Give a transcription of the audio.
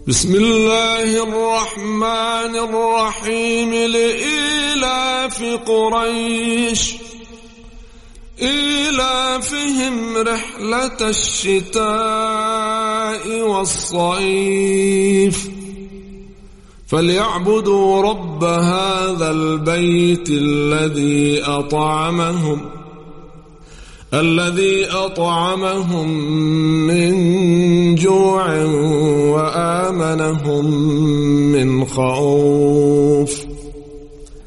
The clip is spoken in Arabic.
بسم الله الرحمن الرحيم. لإيلاف قريش إيلافهم رحلة الشتاء والصيف فليعبدوا رب هذا البيت الذي أطعمهم من جوع وآمنهم من خوف.